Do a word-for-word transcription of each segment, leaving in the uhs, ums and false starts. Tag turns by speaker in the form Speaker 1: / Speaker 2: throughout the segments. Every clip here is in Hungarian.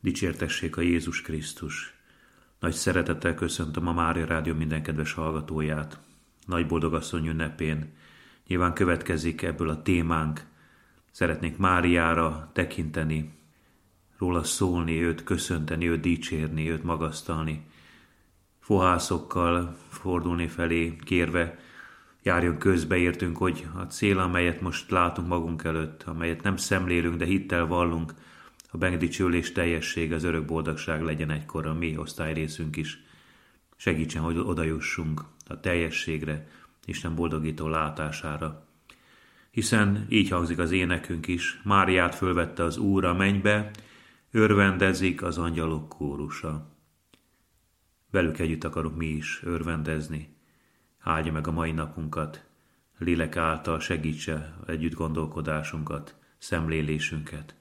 Speaker 1: Dicsértessék a Jézus Krisztus! Nagy szeretettel köszöntöm a Mária Rádió minden kedves hallgatóját. Nagy boldogasszony ünnepén nyilván következik ebből a témánk. Szeretnék Máriára tekinteni, róla szólni, őt köszönteni, őt dicsérni, őt magasztalni. Fohászokkal fordulni felé, kérve, járjon közbe értünk, hogy a cél, amelyet most látunk magunk előtt, amelyet nem szemlélünk, de hittel vallunk, a megdicsőlés teljessége, az örök boldogság legyen egykor a mi osztályrészünk is. Segítsen, hogy odajussunk a teljességre, Isten boldogító látására. Hiszen így hangzik az énekünk is, Máriát fölvette az Úr a mennybe, örvendezik az angyalok kórusa. Velük együtt akarunk mi is örvendezni. Áldja meg a mai napunkat, lélek által segítse együtt gondolkodásunkat, szemlélésünket.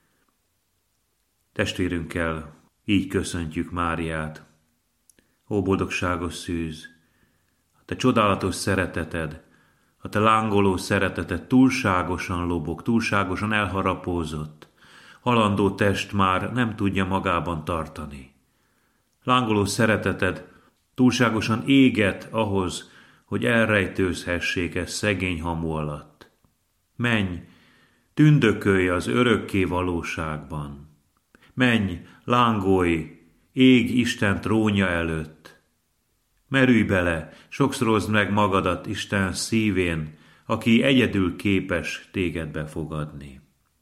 Speaker 1: Testvérünkkel így köszöntjük Máriát. Ó boldogságos szűz, a te csodálatos szereteted, a te lángoló szereteted túlságosan lobog, túlságosan elharapózott. Halandó test már nem tudja magában tartani. Lángoló szereteted túlságosan éget ahhoz, hogy elrejtőzhessék ez szegény hamu alatt. Menj, tündökölj az örökké valóságban. Menj, lángolj, ég Isten trónja előtt. Merülj bele, sokszorozd meg magadat Isten szívén, aki egyedül képes téged befogadni.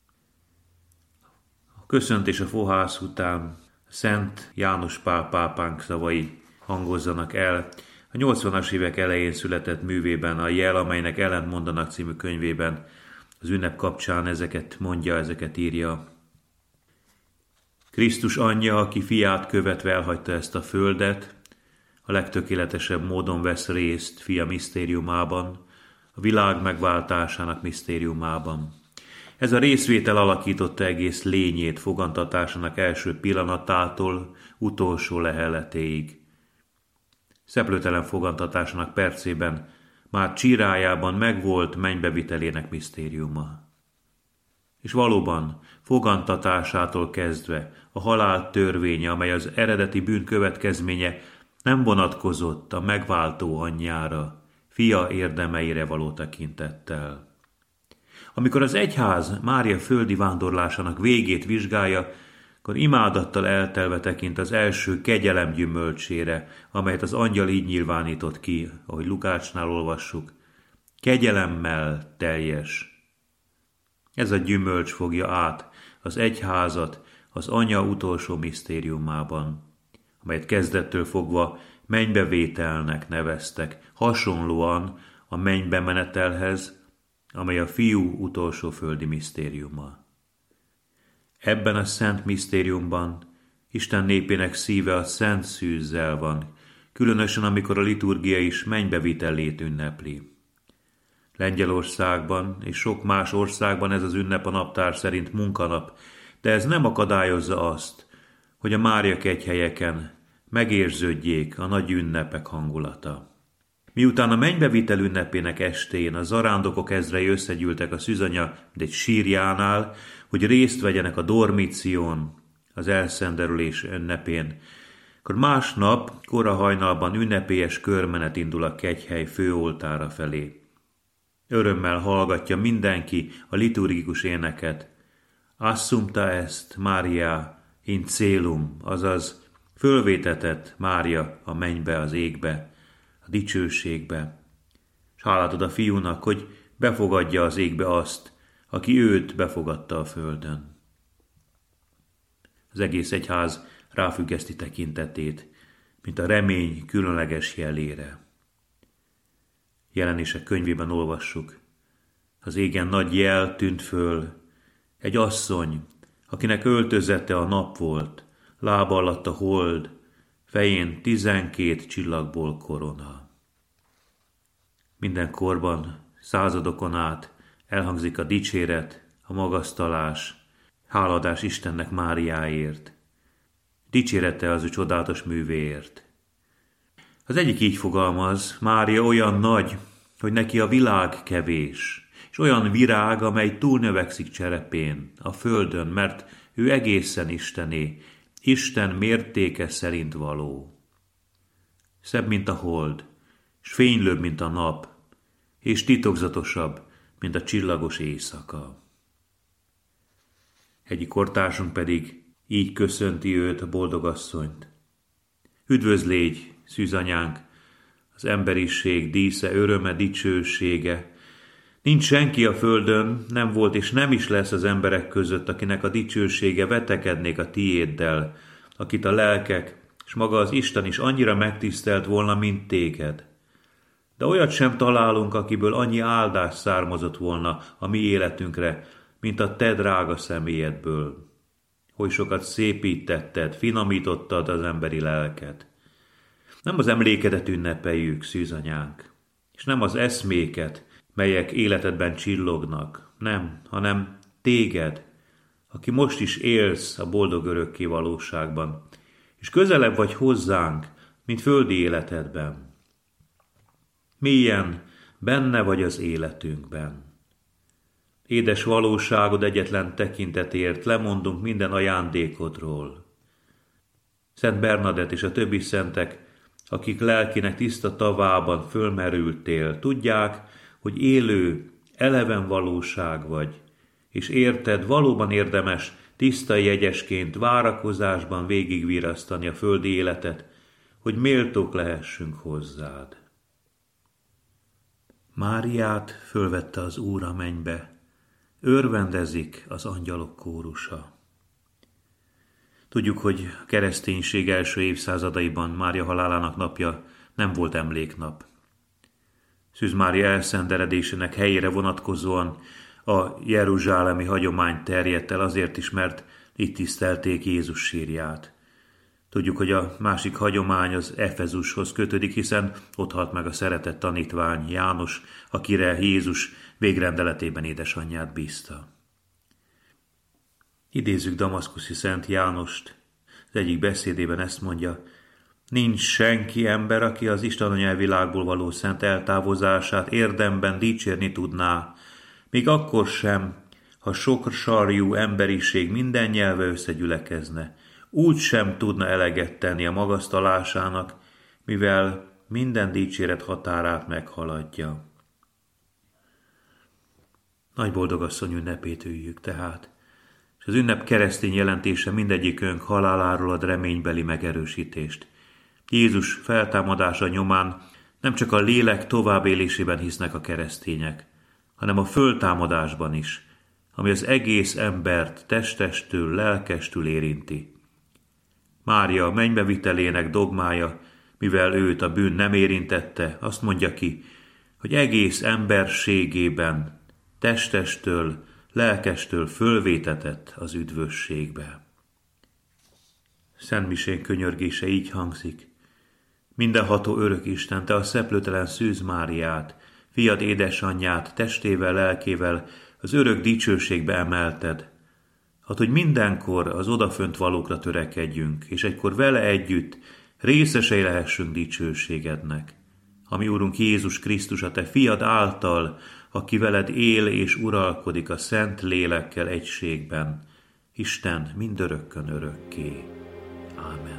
Speaker 1: A köszöntés a fohász után Szent János Pál pápánk szavai hangozzanak el. A nyolcvanas évek elején született művében, a Jel, amelynek ellent mondanak című könyvében, az ünnep kapcsán ezeket mondja, ezeket írja. Krisztus anyja, aki fiát követve elhagyta ezt a földet, a legtökéletesebb módon vesz részt fia misztériumában, a világ megváltásának misztériumában. Ez a részvétel alakította egész lényét fogantatásának első pillanatától utolsó leheletéig. Szeplőtelen fogantatásának percében már csírájában megvolt mennybevitelének misztériuma. És valóban fogantatásától kezdve a halál törvénye, amely az eredeti bűn következménye, nem vonatkozott a megváltó anyjára, fia érdemeire való tekintettel. Amikor az egyház Mária földi vándorlásának végét vizsgálja, akkor imádattal eltelve tekint az első kegyelem gyümölcsére, amelyet az angyal így nyilvánított ki, ahogy Lukácsnál olvassuk. Kegyelemmel teljes. Ez a gyümölcs fogja át az egyházat az Anya utolsó misztériumában, amelyet kezdettől fogva mennybevételnek neveztek, hasonlóan a mennybe menetelhez, amely a Fiú utolsó földi misztériuma. Ebben a szent misztériumban Isten népének szíve a szent szűzzel van, különösen amikor a liturgia is mennybevételét ünnepli. Lengyelországban és sok más országban ez az ünnep a naptár szerint munkanap, de ez nem akadályozza azt, hogy a Mária kegyhelyeken megérződjék a nagy ünnepek hangulata. Miután a mennybevitel ünnepének estén a zarándokok ezrei összegyűltek a szűzanya egy sírjánál, hogy részt vegyenek a dormíción, az elszenderülés ünnepén, akkor másnap, kora hajnalban ünnepélyes körmenet indul a kegyhely főoltára felé. Örömmel hallgatja mindenki a liturgikus éneket. Assumpta est Maria in caelum, azaz fölvétetett Mária a mennybe, az égbe, a dicsőségbe. S hálát ad a fiúnak, hogy befogadja az égbe azt, aki őt befogadta a földön. Az egész egyház ráfüggeszti tekintetét, mint a remény különleges jelére. Jelenések könyvében olvassuk. Az égen nagy jel tűnt föl, egy asszony, akinek öltözete a nap volt, lába alatt a hold, fején tizenkét csillagból korona. Minden korban, századokon át elhangzik a dicséret, a magasztalás, háladás Istennek Máriáért. Dicsérete az ő csodálatos művéért. Az egyik így fogalmaz, Mária olyan nagy, hogy neki a világ kevés, és olyan virág, amely túlnövekszik cserepén, a földön, mert ő egészen Istené, Isten mértéke szerint való. Szebb, mint a hold, s fénylőbb, mint a nap, és titokzatosabb, mint a csillagos éjszaka. Egyik kortársunk pedig így köszönti őt, a boldogasszonyt. Üdvözl légy, szűzanyánk, az emberiség dísze, öröme, dicsősége. Nincs senki a földön, nem volt és nem is lesz az emberek között, akinek a dicsősége vetekednék a tiéddel, akit a lelkek, és maga az Isten is annyira megtisztelt volna, mint téged. De olyat sem találunk, akiből annyi áldás származott volna a mi életünkre, mint a te drága személyedből. Hogy sokat szépítetted, finomítottad az emberi lelket. Nem az emlékedet ünnepeljük, szűzanyánk, és nem az eszméket, melyek életedben csillognak, nem, hanem téged, aki most is élsz a boldog örökké valóságban, és közelebb vagy hozzánk, mint földi életedben. Mélyen benne vagy az életünkben. Édes valóságod egyetlen tekintetért lemondunk minden ajándékodról. Szent Bernadett és a többi szentek, akik lelkinek tiszta tavában fölmerültél, tudják, hogy élő, eleven valóság vagy, és érted, valóban érdemes tiszta jegyesként várakozásban végigvirasztani a földi életet, hogy méltók lehessünk hozzád. Máriát fölvette az Úr a mennybe, örvendezik az angyalok kórusa. Tudjuk, hogy a kereszténység első évszázadaiban Mária halálának napja nem volt emléknap. Szűz Mária elszenderedésének helyére vonatkozóan a jeruzsálemi hagyomány terjedt el, azért is, mert itt tisztelték Jézus sírját. Tudjuk, hogy a másik hagyomány az Efezushoz kötődik, hiszen ott halt meg a szeretett tanítvány János, akire Jézus végrendeletében édesanyját bízta. Idézzük damaszkuszi Szent Jánost, az egyik beszédében ezt mondja: nincs senki ember, aki az Isten anyelvilágból való szent eltávozását érdemben dicsérni tudná, még akkor sem, ha sok sarjú emberiség minden nyelve összegyülekezne, úgy sem tudna eleget tenni a magasztalásának, mivel minden dicséret határát meghaladja. Nagy boldogasszony ünnepét üljük tehát, és az ünnep keresztény jelentése mindegyikünk haláláról ad reménybeli megerősítést. Jézus feltámadása nyomán nem csak a lélek továbbélésében hisznek a keresztények, hanem a föltámadásban is, ami az egész embert testestől, lelkestül érinti. Mária mennybevitelének dogmája, mivel őt a bűn nem érintette, azt mondja ki, hogy egész emberségében, testestől, lelkestől fölvétetett az üdvösségbe. Szentmisén könyörgése így hangzik: mindenható örök Isten, te a szeplőtelen Szűz Máriát, fiad édesanyját testével, lelkével az örök dicsőségbe emelted, hát, hogy mindenkor az odafönt valókra törekedjünk, és egykor vele együtt részesei lehessünk dicsőségednek. Ami Úrunk Jézus Krisztus, a te fiad által, aki veled él és uralkodik a Szent Lélekkel egységben, Isten mindörökkön örökké. Ámen.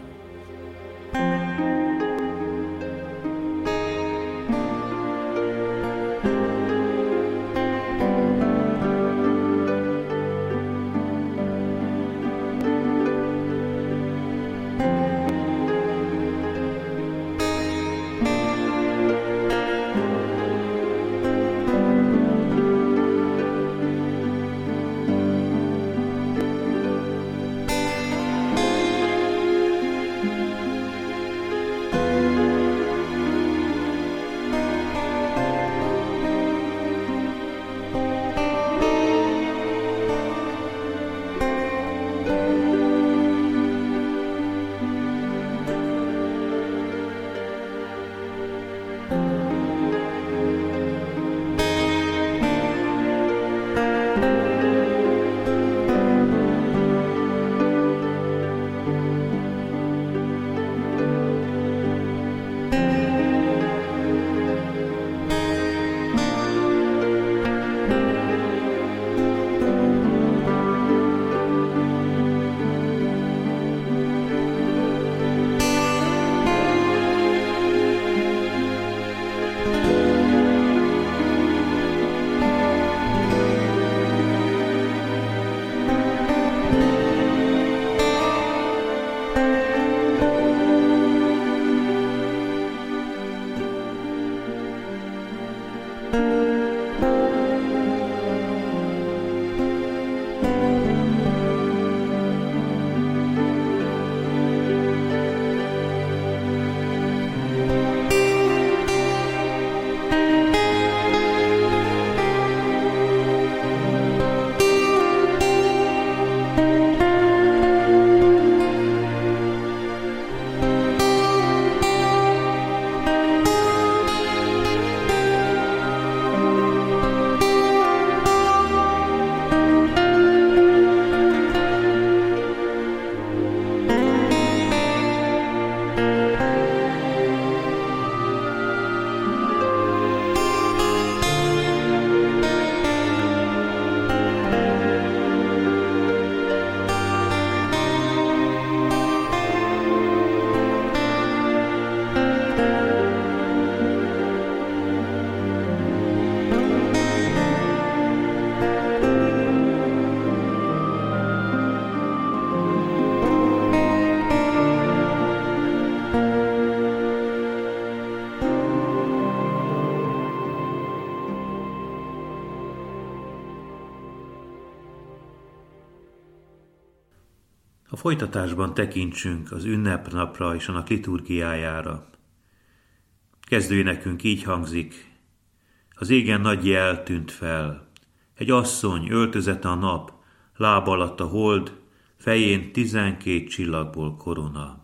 Speaker 1: A folytatásban tekintsünk az ünnepnapra és annak liturgiájára. Kezdőénekünk így hangzik: az égen nagy jel tűnt fel, egy asszony öltözete a nap, lába alatt a hold, fején tizenkét csillagból korona.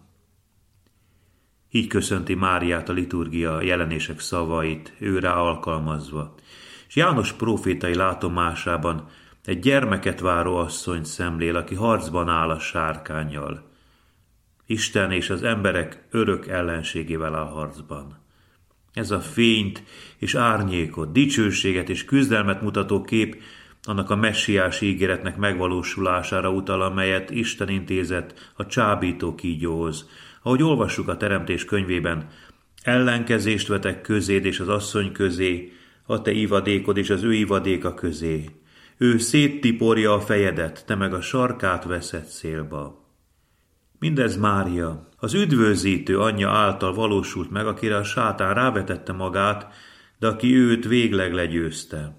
Speaker 1: Így köszönti Máriát a liturgia jelenések szavait, őrá alkalmazva, és János prófétai látomásában egy gyermeket váró asszonyt szemlél, aki harcban áll a sárkánnyal. Isten és az emberek örök ellenségével áll harcban. Ez a fényt és árnyékot, dicsőséget és küzdelmet mutató kép annak a messiási ígéretnek megvalósulására utal, amelyet Isten intézett a csábító kígyóhoz. Ahogy olvassuk a Teremtés könyvében: ellenkezést vetek közéd és az asszony közé, a te ivadékod és az ő ivadéka közé. Ő széttiporja a fejedet, te meg a sarkát veszed célba. Mindez Mária, az üdvözítő anyja által valósult meg, akire a sátán rávetette magát, de aki őt végleg legyőzte.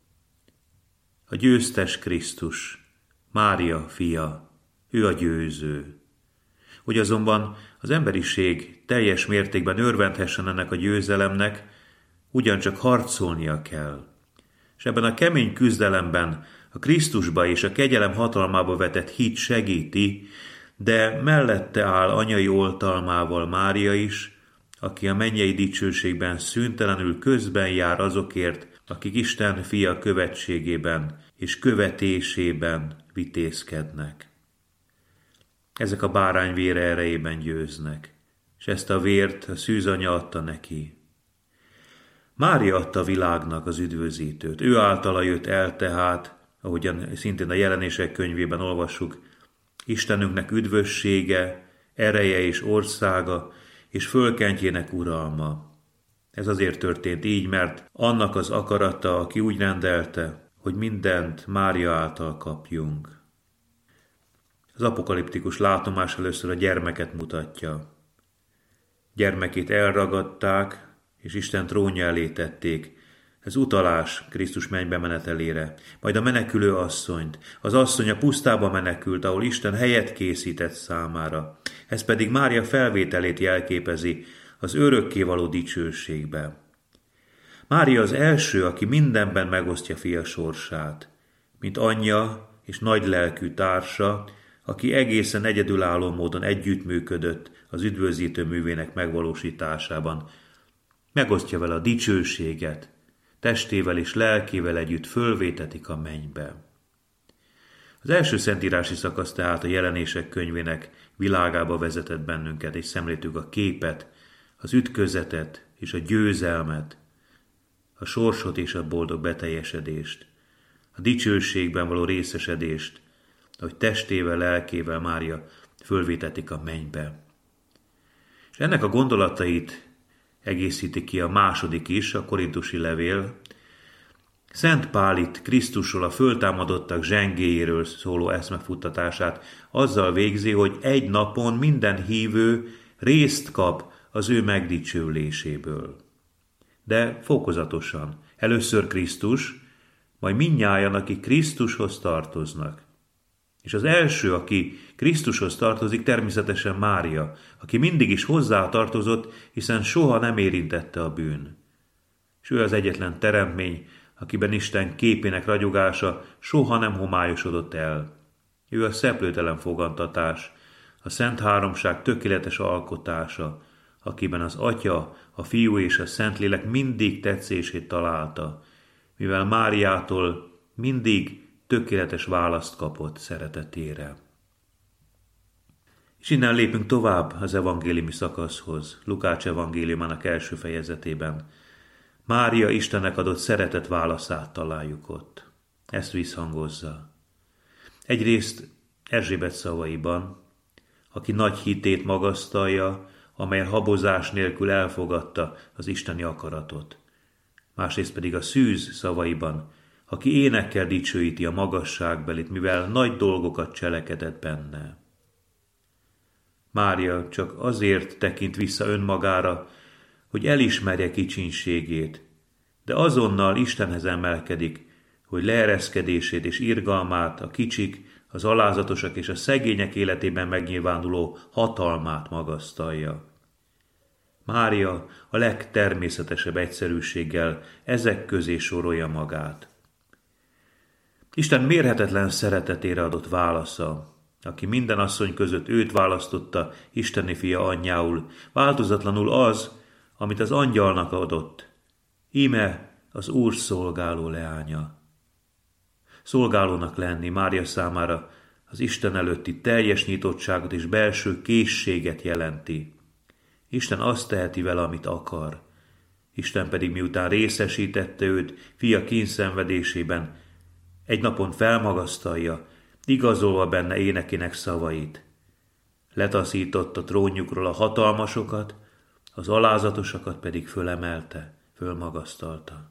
Speaker 1: A győztes Krisztus, Mária fia, ő a győző. Hogy azonban az emberiség teljes mértékben örvendhessen ennek a győzelemnek, ugyancsak harcolnia kell. És ebben a kemény küzdelemben a Krisztusba és a kegyelem hatalmába vetett hit segíti, de mellette áll anyai oltalmával Mária is, aki a mennyei dicsőségben szüntelenül közben jár azokért, akik Isten fia követségében és követésében vitézkednek. Ezek a bárány vére erejében győznek, és ezt a vért a szűzanya adta neki. Mária adta a világnak az üdvözítőt, ő általa jött el tehát, ahogyan szintén a jelenések könyvében olvassuk, Istenünknek üdvössége, ereje és országa, és fölkentjének uralma. Ez azért történt így, mert annak az akarata, aki úgy rendelte, hogy mindent Mária által kapjunk. Az apokaliptikus látomás először a gyermeket mutatja. Gyermekét elragadták, és Isten trónja elé tették. Ez utalás Krisztus mennybe menetelére. Majd a menekülő asszonyt. Az asszony a pusztába menekült, ahol Isten helyet készített számára. Ez pedig Mária felvételét jelképezi az örökkévaló dicsőségbe. Mária az első, aki mindenben megosztja fia sorsát, mint anyja és nagy lelkű társa, aki egészen egyedülálló módon együttműködött az üdvözítő művének megvalósításában. Megosztja vele a dicsőséget, testével és lelkével együtt fölvétetik a mennybe. Az első szentírási szakasz tehát a jelenések könyvének világába vezetett bennünket, és szemléltük a képet, az ütközetet és a győzelmet, a sorsot és a boldog beteljesedést, a dicsőségben való részesedést, ahogy testével, lelkével Mária fölvétetik a mennybe. És ennek a gondolatait egészíti ki a második is, a korintusi levél. Szent Pál itt Krisztusról, a föltámadottak zsengéjéről szóló eszmefuttatását azzal végzi, hogy egy napon minden hívő részt kap az ő megdicsőléséből. De fokozatosan. Először Krisztus, majd mindnyájan, akik Krisztushoz tartoznak. És az első, aki Krisztushoz tartozik, természetesen Mária, aki mindig is hozzá tartozott, hiszen soha nem érintette a bűn. És ő az egyetlen teremtmény, akiben Isten képének ragyogása soha nem homályosodott el. Ő a szeplőtelen fogantatás, a Szent Háromság tökéletes alkotása, akiben az Atya, a Fiú és a Szentlélek mindig tetszését találta, mivel Máriától mindig tökéletes választ kapott szeretetére. És innen lépünk tovább az evangéliumi szakaszhoz, Lukács evangéliumának első fejezetében. Mária Istennek adott szeretet válaszát találjuk ott. Ezt visszhangozza. Egyrészt Erzsébet szavaiban, aki nagy hitét magasztalja, amely habozás nélkül elfogadta az isteni akaratot. Másrészt pedig a szűz szavaiban, aki énekkel dicsőíti a magasságbelit, mivel nagy dolgokat cselekedett benne. Mária csak azért tekint vissza önmagára, hogy elismerje kicsinségét, de azonnal Istenhez emelkedik, hogy leereszkedését és irgalmát a kicsik, az alázatosak és a szegények életében megnyilvánuló hatalmát magasztalja. Mária a legtermészetesebb egyszerűséggel ezek közé sorolja magát. Isten mérhetetlen szeretetére adott válasza, aki minden asszony között őt választotta isteni fia anyjául, változatlanul az, amit az angyalnak adott. Íme az Úr szolgáló leánya. Szolgálónak lenni Mária számára az Isten előtti teljes nyitottságot és belső készséget jelenti. Isten azt teheti vele, amit akar. Isten pedig miután részesítette őt fia kínszenvedésében, egy napon felmagasztalja, igazolva benne énekének szavait. Letaszított a trónjukról a hatalmasokat, az alázatosakat pedig fölemelte, fölmagasztalta.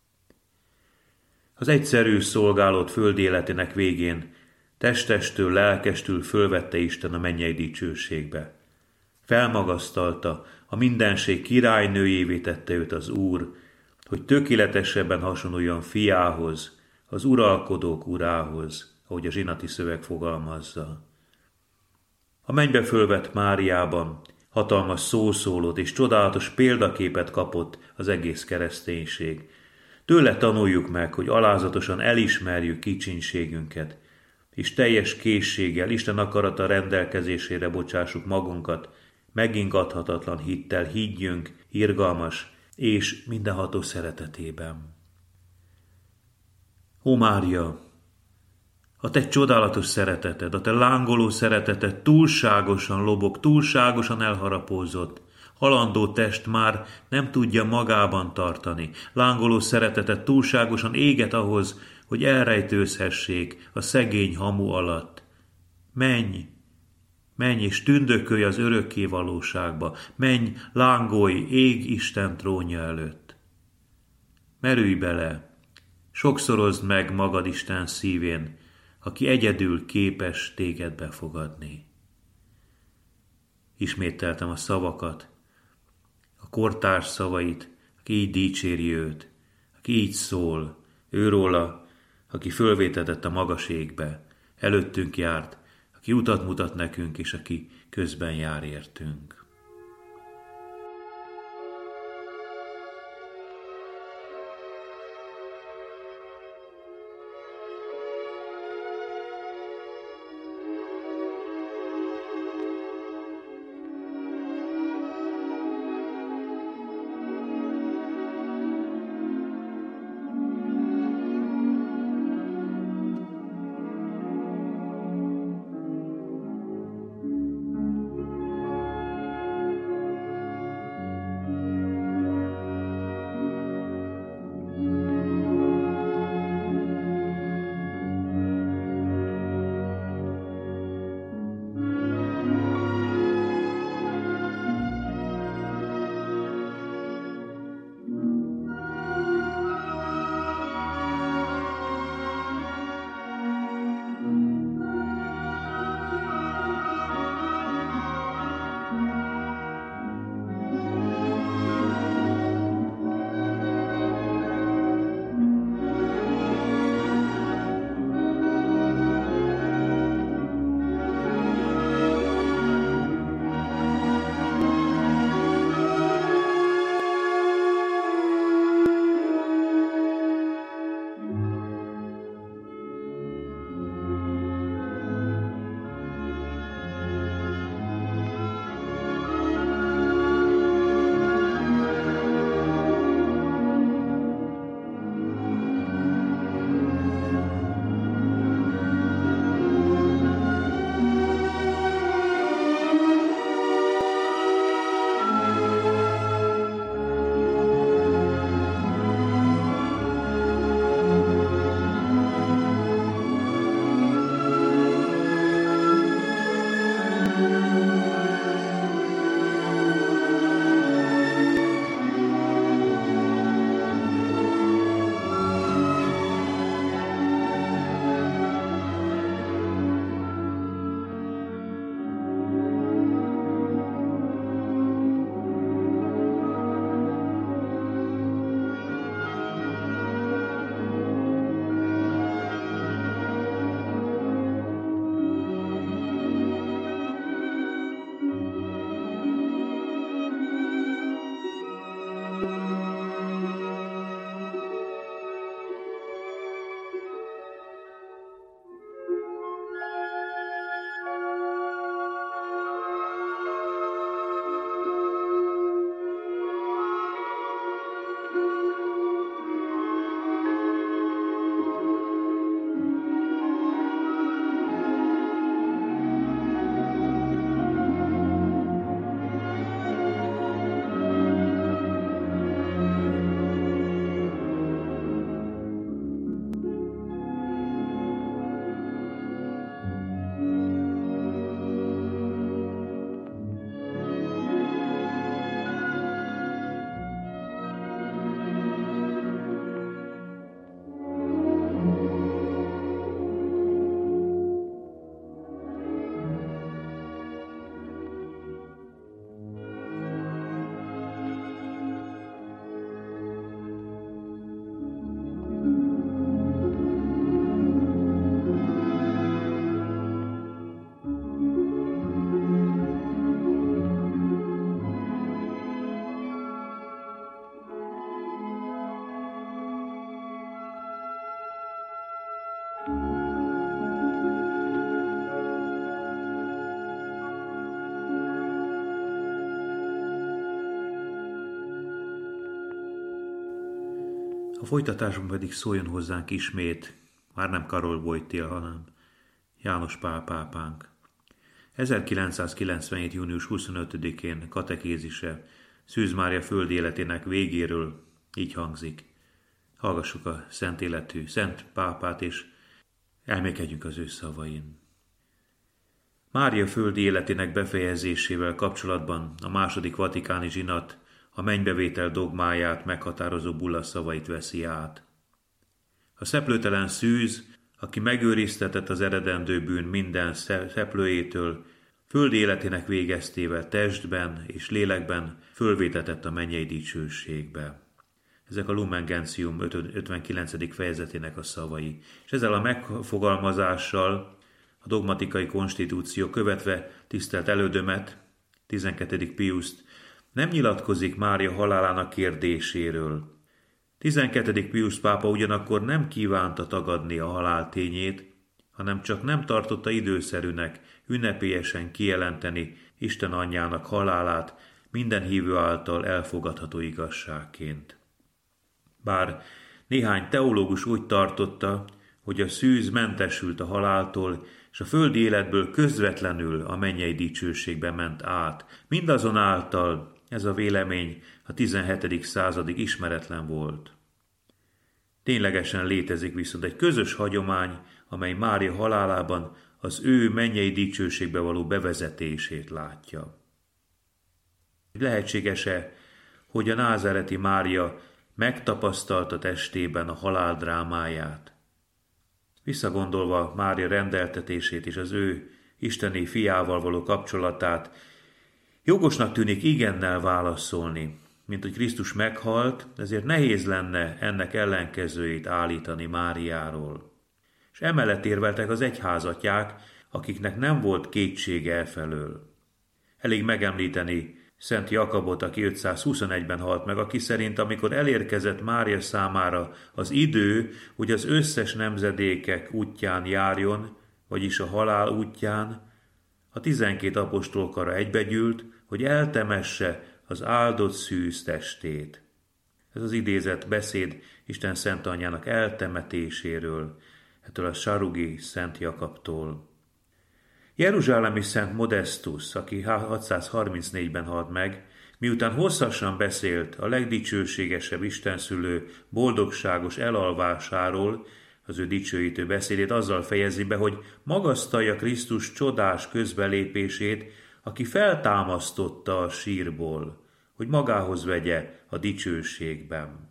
Speaker 1: Az egyszerű szolgálat földi életének végén testestől, lelkestül fölvette Isten a mennyei dicsőségbe. Felmagasztalta, a mindenség királynőjévé tette őt az Úr, hogy tökéletesebben hasonuljon fiához, az uralkodók urához, ahogy a zsinati szöveg fogalmazza. A mennybe fölvett Máriában hatalmas szószólót és csodálatos példaképet kapott az egész kereszténység. Tőle tanuljuk meg, hogy alázatosan elismerjük kicsinségünket, és teljes készséggel Isten akarata rendelkezésére bocsássuk magunkat, megingathatatlan hittel higgyünk irgalmas és mindenható szeretetében. Ó Mária, a te csodálatos szereteted, a te lángoló szereteted túlságosan lobog, túlságosan elharapózott. Halandó test már nem tudja magában tartani. Lángoló szereteted túlságosan éget ahhoz, hogy elrejtőzhessék a szegény hamu alatt. Menj, menj és tündökölj az örökké valóságba. Menj, lángolj, ég Isten trónja előtt. Merülj bele, sokszorozd meg magad Isten szívén, aki egyedül képes téged befogadni. Ismételtem a szavakat, a kortárs szavait, aki így dicséri őt, aki így szól, őróla, aki fölvétetett a magas égbe, előttünk járt, aki utat mutat nekünk, és aki közben jár értünk. A folytatásban pedig szóljon hozzánk ismét, már nem Karol Wojtyla, hanem János Pál pápánk. ezerkilencszázkilencvenhét. június huszonötödikén katekézise Szűz Mária földi életének végéről így hangzik. Hallgassuk a szent életű, szent pápát, és elmékedjünk az ő szavain. Mária földi életének befejezésével kapcsolatban a második vatikáni zsinat a mennybevétel dogmáját meghatározó bulla szavait veszi át. A szeplőtelen szűz, aki megőriztetett az eredendő bűn minden szeplőjétől, földi életének végeztével testben és lélekben fölvétetett a mennyei dicsőségbe. Ezek a Lumen Gentium ötvenkilencedik fejezetének a szavai. És ezzel a megfogalmazással a dogmatikai konstitúció követve tisztelt elődömet, tizenkettedik Piuszt, nem nyilatkozik Mária halálának kérdéséről. tizenkettedik Piusz pápa ugyanakkor nem kívánta tagadni a halál tényét, hanem csak nem tartotta időszerűnek ünnepélyesen kijelenteni Isten anyjának halálát minden hívő által elfogadható igazságként. Bár néhány teológus úgy tartotta, hogy a szűz mentesült a haláltól, és a földi életből közvetlenül a mennyei dicsőségbe ment át. Mindazonáltal ez a vélemény a tizenhetedik századig ismeretlen volt. Ténylegesen létezik viszont egy közös hagyomány, amely Mária halálában az ő mennyei dicsőségbe való bevezetését látja. Lehetséges-e, hogy a názáreti Mária megtapasztalta testében a halál drámáját? Visszagondolva Mária rendeltetését és az ő isteni fiával való kapcsolatát, jogosnak tűnik igennel válaszolni, mint hogy Krisztus meghalt, ezért nehéz lenne ennek ellenkezőjét állítani Máriáról. És emellett érveltek az egyházatják, akiknek nem volt kétsége elfelől. Elég megemlíteni Szent Jakabot, aki ötszázhuszonegyben halt meg, aki szerint amikor elérkezett Mária számára az idő, hogy az összes nemzedékek útján járjon, vagyis a halál útján, a tizenkét apostolkara egybegyűlt, hogy eltemesse az áldott szűz testét. Ez az idézett beszéd Isten Szent Anyjának eltemetéséről, ettől a sarugi Szent Jakabtól. Jeruzsálemi Szent Modestus, aki hatszázharmincnégyben halt meg, miután hosszasan beszélt a legdicsőségesebb istenszülő boldogságos elalvásáról, az ő dicsőítő beszédét azzal fejezi be, hogy magasztalja Krisztus csodás közbelépését, aki feltámasztotta a sírból, hogy magához vegye a dicsőségben.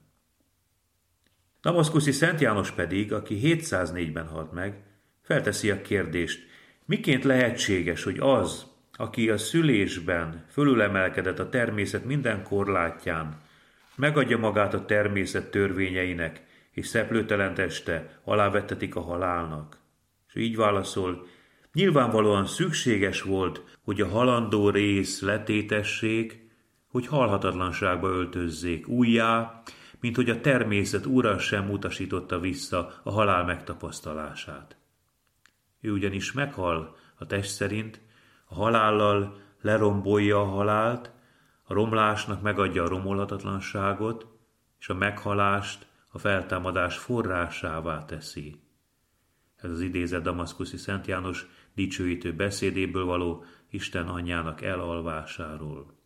Speaker 1: Damaszkuszi Szent János pedig, aki hétszáznégyben halt meg, felteszi a kérdést, miként lehetséges, hogy az, aki a szülésben fölülemelkedett a természet minden korlátján, megadja magát a természet törvényeinek, és szeplőtelen teste alávettetik a halálnak. És így válaszol, nyilvánvalóan szükséges volt, hogy a halandó rész letétessék, hogy halhatatlanságba öltözzék újjá, mint hogy a természet ura sem utasította vissza a halál megtapasztalását. Ő ugyanis meghal a test szerint, a halállal lerombolja a halált, a romlásnak megadja a romolhatatlanságot, és a meghalást a feltámadás forrásává teszi. Ez az idézet damaszkuszi Szent János dicsőítő beszédéből való Isten anyjának elalvásáról.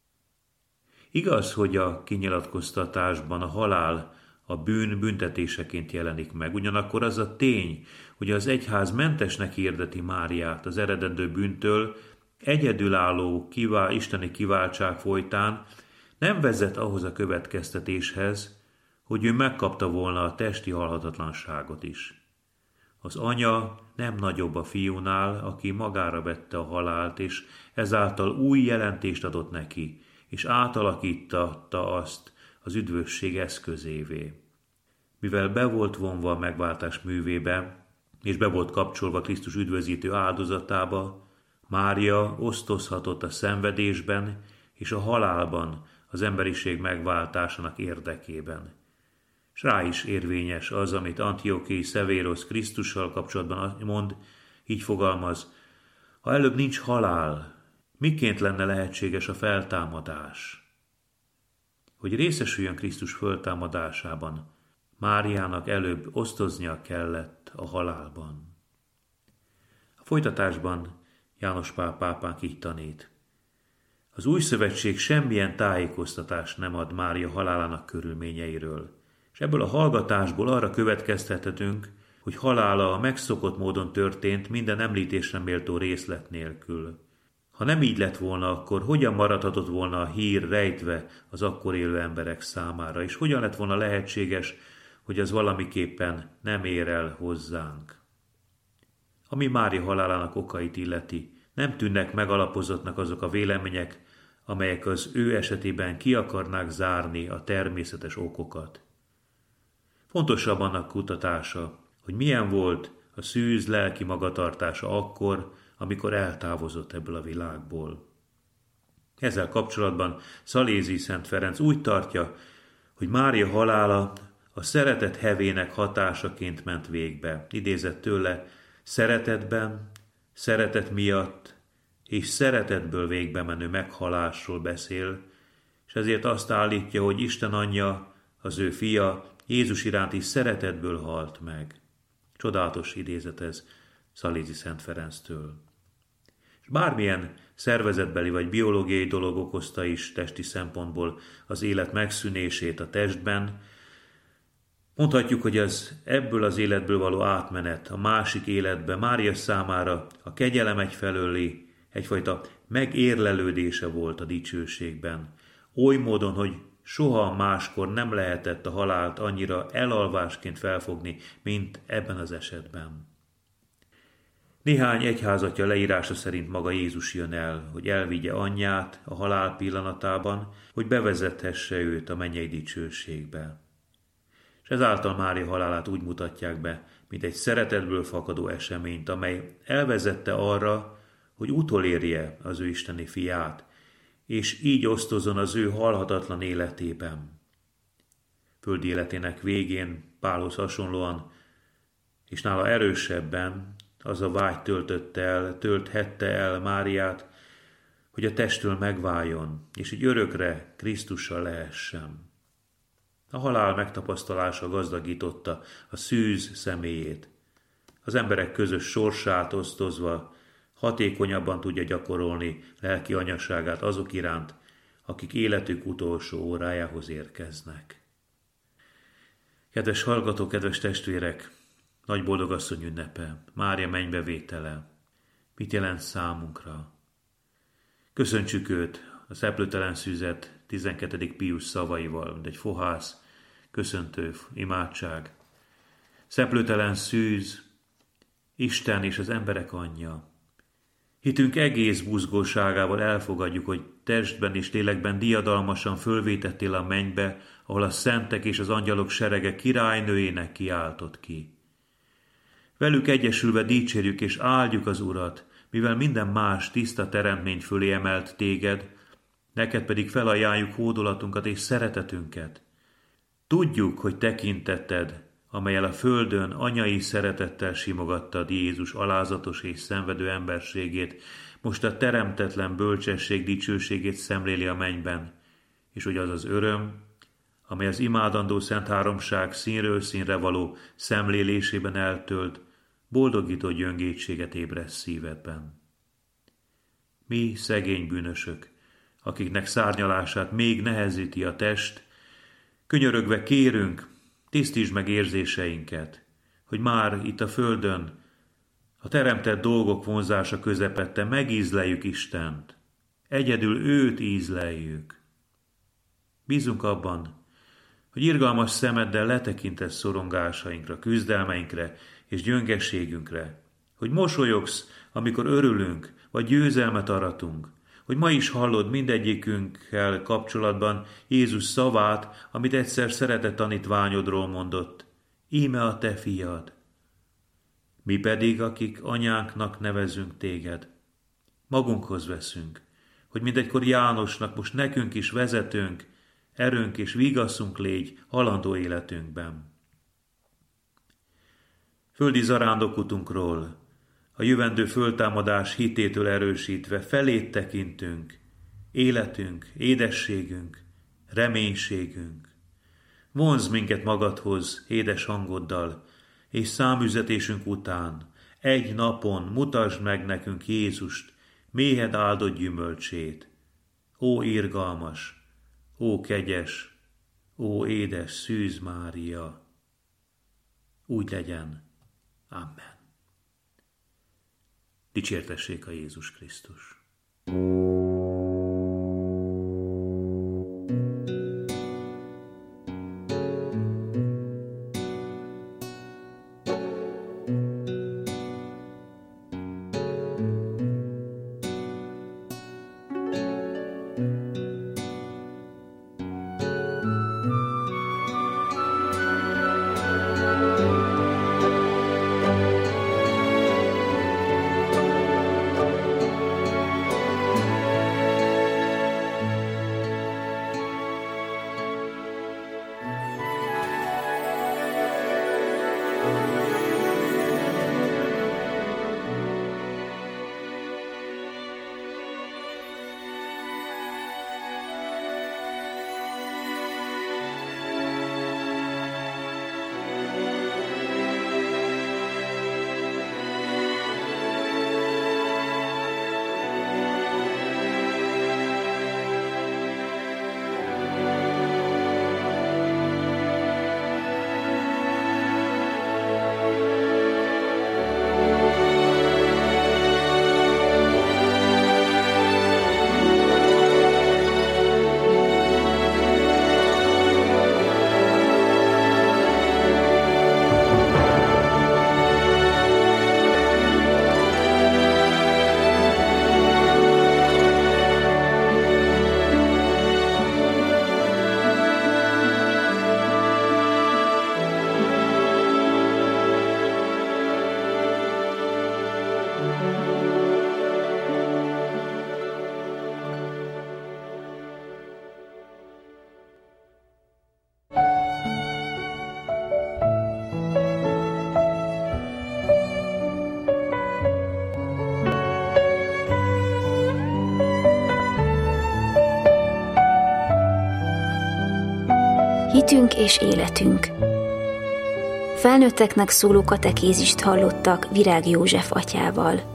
Speaker 1: Igaz, hogy a kinyilatkoztatásban a halál a bűn büntetéseként jelenik meg, ugyanakkor az a tény, hogy az egyház mentesnek hirdeti Máriát az eredendő bűntől, egyedülálló kivál, isteni kiváltság folytán nem vezet ahhoz a következtetéshez, hogy ő megkapta volna a testi halhatatlanságot is. Az anya nem nagyobb a fiúnál, aki magára vette a halált, és ezáltal új jelentést adott neki, és átalakítatta azt az üdvösség eszközévé. Mivel be volt vonva a megváltás művébe, és be volt kapcsolva Krisztus üdvözítő áldozatába, Mária osztozhatott a szenvedésben és a halálban az emberiség megváltásának érdekében. És rá is érvényes az, amit Antiochii Szevérosz Krisztussal kapcsolatban mond, így fogalmaz, ha előbb nincs halál, miként lenne lehetséges a feltámadás? Hogy részesüljön Krisztus föltámadásában, Máriának előbb osztoznia kellett a halálban. A folytatásban János Pál pápánk így tanít. Az új szövetség semmilyen tájékoztatást nem ad Mária halálának körülményeiről, és ebből a hallgatásból arra következtethetünk, hogy halála a megszokott módon történt minden említésre méltó részlet nélkül. Ha nem így lett volna, akkor hogyan maradhatott volna a hír rejtve az akkor élő emberek számára, és hogyan lett volna lehetséges, hogy az valamiképpen nem ér el hozzánk? Ami Mária halálának okait illeti, nem tűnnek megalapozottnak azok a vélemények, amelyek az ő esetében ki akarnák zárni a természetes okokat. Fontosabb annak kutatása, hogy milyen volt a szűz lelki magatartása akkor, amikor eltávozott ebből a világból. Ezzel kapcsolatban Szalézi Szent Ferenc úgy tartja, hogy Mária halála a szeretet hevének hatásaként ment végbe. Idézett tőle, szeretetben, szeretet miatt és szeretetből végbe menő meghalásról beszél, és ezért azt állítja, hogy Isten anyja, az ő fia Jézus iránti szeretetből halt meg. Csodálatos idézet ez Szalézi Szent Ferenctől. És bármilyen szervezetbeli vagy biológiai dolog okozta is testi szempontból az élet megszűnését a testben, mondhatjuk, hogy az ebből az életből való átmenet a másik életbe Mária számára a kegyelem egyfelőli egyfajta megérlelődése volt a dicsőségben, oly módon, hogy soha máskor nem lehetett a halált annyira elalvásként felfogni, mint ebben az esetben. Néhány egyházatja leírása szerint maga Jézus jön el, hogy elvigye anyját a halál pillanatában, hogy bevezethesse őt a mennyei dicsőségbe. És ezáltal Mária halálát úgy mutatják be, mint egy szeretetből fakadó eseményt, amely elvezette arra, hogy utolérje az ő isteni fiát, és így osztozzon az ő halhatatlan életében. Földi életének végén Pálhoz hasonlóan, és nála erősebben az a vágy töltötte el, tölthette el Máriát, hogy a testtől megváljon, és így örökre Krisztussal lehessen. A halál megtapasztalása gazdagította a szűz személyét. Az emberek közös sorsát osztozva hatékonyabban tudja gyakorolni lelki anyasságát azok iránt, akik életük utolsó órájához érkeznek. Kedves hallgatók, kedves testvérek, nagy boldogasszony ünnepe, Mária mennybevétele, mit jelent számunkra? Köszöntsük őt a szeplőtelen szüzet tizenkettedik Pius szavaival, mint egy fohász, köszöntő imádság. Szeplőtelen szűz, Isten és az emberek anyja. Hitünk egész buzgóságával elfogadjuk, hogy testben és lélekben diadalmasan fölvétettél a mennybe, ahol a szentek és az angyalok serege királynőjének kiáltott ki. Velük egyesülve dicsérjük és áldjuk az Urat, mivel minden más tiszta teremtmény fölé emelt téged, neked pedig felajánljuk hódolatunkat és szeretetünket. Tudjuk, hogy tekintetted, amellyel a földön anyai szeretettel simogattad Jézus alázatos és szenvedő emberségét, most a teremtetlen bölcsesség dicsőségét szemléli a mennyben, és hogy az az öröm, amely az imádandó Szent Háromság színről színre való szemlélésében eltölt, boldogító gyöngétséget ébreszt szívedben. Mi szegény bűnösök, akiknek szárnyalását még nehezíti a test, könyörögve kérünk, tisztítsd meg érzéseinket, hogy már itt a földön a teremtett dolgok vonzása közepette megízleljük Istent, egyedül őt ízleljük. Bízunk abban, hogy irgalmas szemeddel letekintesz szorongásainkra, küzdelmeinkre és gyöngességünkre, hogy mosolyogsz, amikor örülünk, vagy győzelmet aratunk, hogy ma is hallod mindegyikünkkel kapcsolatban Jézus szavát, amit egyszer szeretett tanítványodról mondott. Íme a te fiad. Mi pedig, akik anyánknak nevezünk téged, magunkhoz veszünk, hogy mindegykor Jánosnak most nekünk is vezetőnk, erőnk és vigaszunk légy halandó életünkben. Földi zarándokutunkról, a jövendő föltámadás hitétől erősítve felét tekintünk, életünk, édességünk, reménységünk. vonzz minket magadhoz édes hangoddal, és számüzetésünk után egy napon mutasd meg nekünk Jézust, méhed áldott gyümölcsét. Ó irgalmas, ó kegyes, ó édes Szűz Mária! Úgy legyen. Amen. Dicsértessék a Jézus Krisztus.
Speaker 2: Hitünk és életünk. Felnőtteknek szóló katekézist hallottak Virág József atyával.